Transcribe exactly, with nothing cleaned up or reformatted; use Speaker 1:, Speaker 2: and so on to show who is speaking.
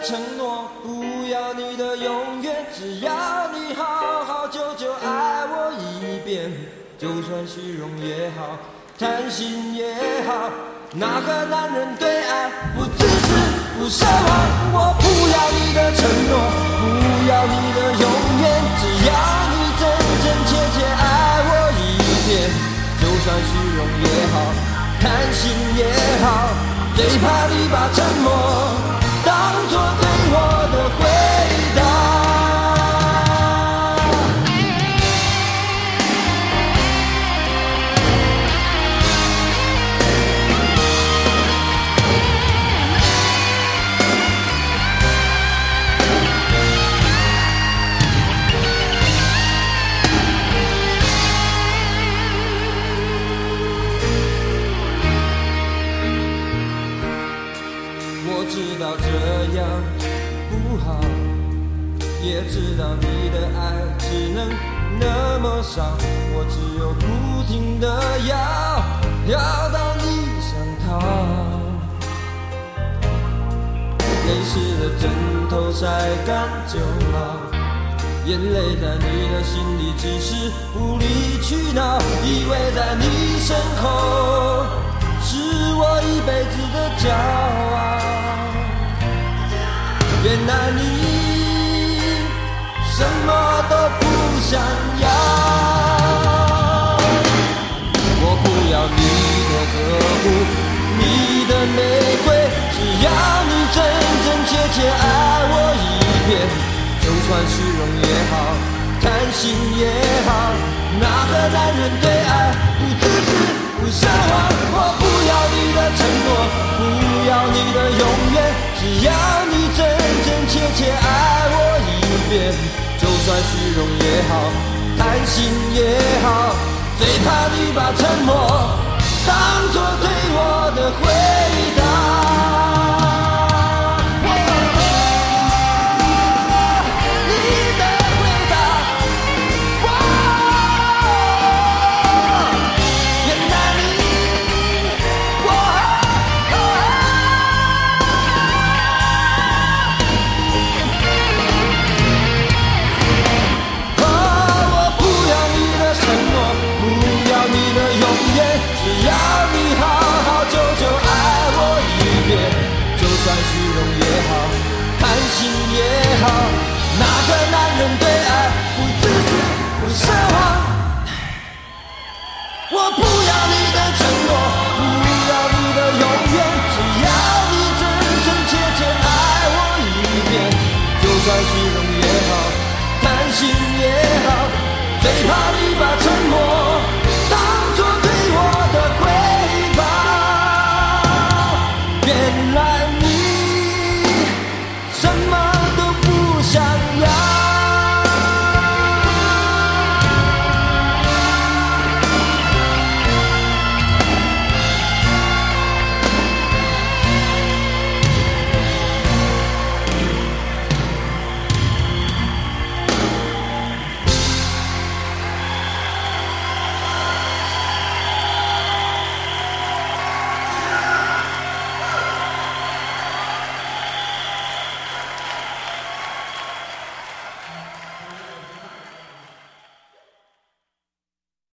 Speaker 1: 承诺，不要你的永远，只要你好好久久爱我一遍。就算虚荣也好，贪心也好，哪个男人对爱不自私不奢望？我不要你的承诺，不要你的永远，只要你真真切切爱我一遍。就算虚荣也好，贪心也好，最怕你把沉默当作对我的回答。知道这样不好，也知道你的爱只能那么少，我只有不停地要，要到你想逃。泪湿的枕头晒干就好，眼泪在你的心里只是无理取闹，以为在你身后是我一辈子的骄傲。原来你什么都不想要，我不要你的呵护，你的玫瑰，只要你真真切切爱我一遍。就算虚荣也好，贪心也好，哪个男人对爱不自私不奢望？我不要你的承诺，不要你的永远，只要你真真切切爱我一遍。就算虚荣也好，贪心也好，最怕你把沉默当作对我的回答。只要你好好久久爱我一遍，就算虚荣也好，贪心也好，哪个男人对爱不自私不奢望？我不要你的承诺，不要你的永远，只要你真真切切爱我一遍。就算虚荣